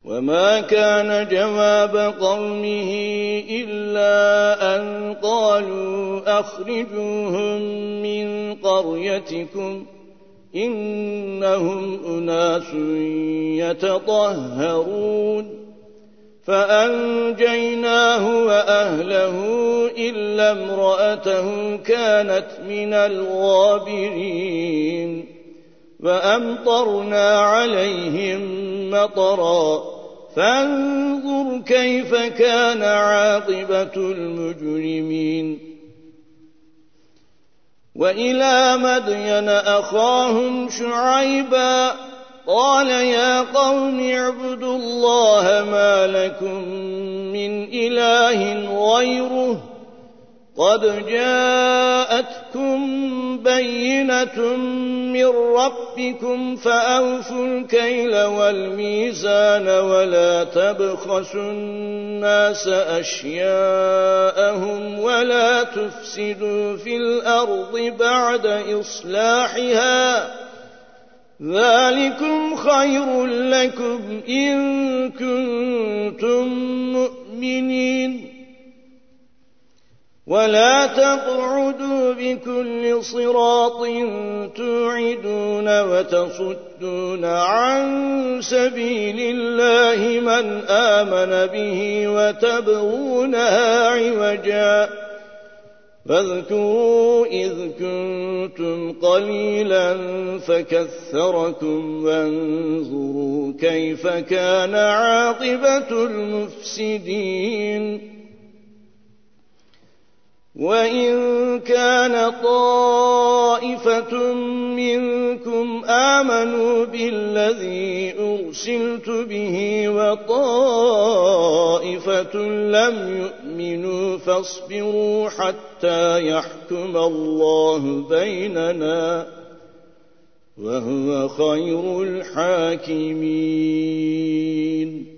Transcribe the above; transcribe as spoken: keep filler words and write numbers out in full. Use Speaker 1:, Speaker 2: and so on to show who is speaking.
Speaker 1: وما كان جواب قومه إلا أن قالوا أخرجوهم من قريتكم إنهم أناس يتطهرون فأنجيناه وأهله إلا امرأته كانت من الغابرين فأمطرنا عليهم مطرا فانظر كيف كان عاقبة المجرمين وإلى مدين أخاهم شعيبا قال يا قوم اعبدوا الله ما لكم من إله غيره قد جاءتكم بينة من ربكم فأوفوا الكيل والميزان ولا تبخسوا الناس أشياءهم ولا تفسدوا في الأرض بعد إصلاحها ذلكم خير لكم إن كنتم مؤمنين ولا تقعدوا بكل صراط توعدون وتصدون عن سبيل الله من آمن به وتبغونها عوجا فاذكروا إذ كنتم قليلا فكثركم وانظروا كيف كان عاقبة المفسدين وإن كان طائفة منكم آمنوا بالذي أرسلت به وطائفة لم يؤمنوا فاصبروا حتى يحكم الله بيننا وهو خير الحاكمين